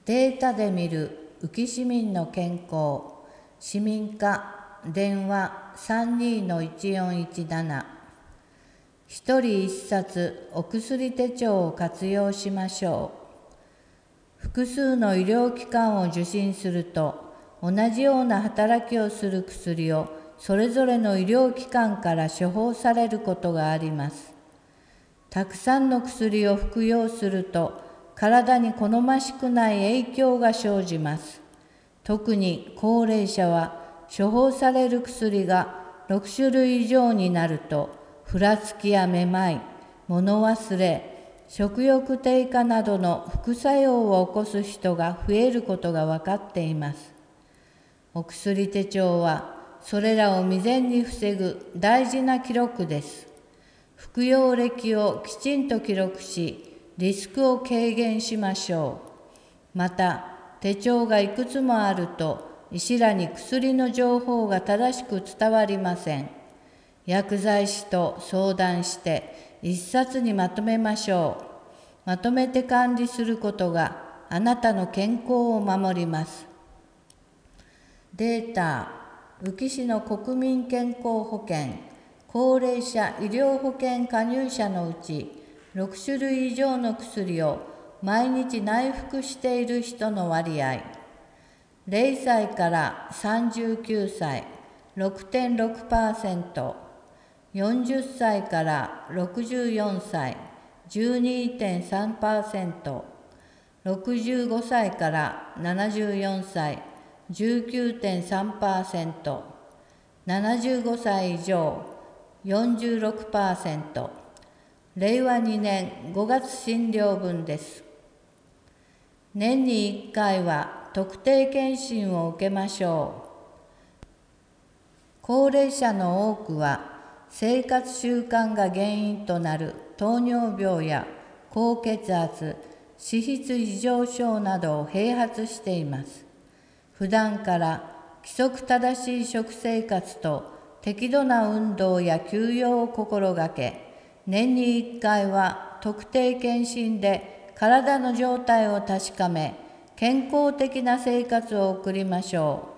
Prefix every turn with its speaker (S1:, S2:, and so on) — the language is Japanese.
S1: データで見る宇城市民の健康、市民課電話 32-1417。一人一冊お薬手帳を活用しましょう。複数の医療機関を受診すると、同じような働きをする薬をそれぞれの医療機関から処方されることがあります。たくさんの薬を服用すると、体に好ましくない影響が生じます。特に高齢者は、処方される薬が6種類以上になると、ふらつきやめまい、物忘れ、食欲低下などの副作用を起こす人が増えることが分かっています。お薬手帳は、それらを未然に防ぐ大事な記録です。服用歴をきちんと記録し、リスクを軽減しましょう。また、手帳がいくつもあると、医師らに薬の情報が正しく伝わりません。薬剤師と相談して一冊にまとめましょう。まとめて管理することがあなたの健康を守ります。データ、宇城市の国民健康保険、高齢者医療保険加入者のうち、6種類以上の薬を毎日内服している人の割合、0歳から39歳、6.6%、40歳から64歳、12.3%、65歳から74歳、19.3%、75歳以上、46%、令和2年5月診療分です。年に1回は特定健診を受けましょう。高齢者の多くは生活習慣が原因となる糖尿病や高血圧、脂質異常症などを併発しています。普段から規則正しい食生活と適度な運動や休養を心がけ、年に1回は特定健診で体の状態を確かめ、健康的な生活を送りましょう。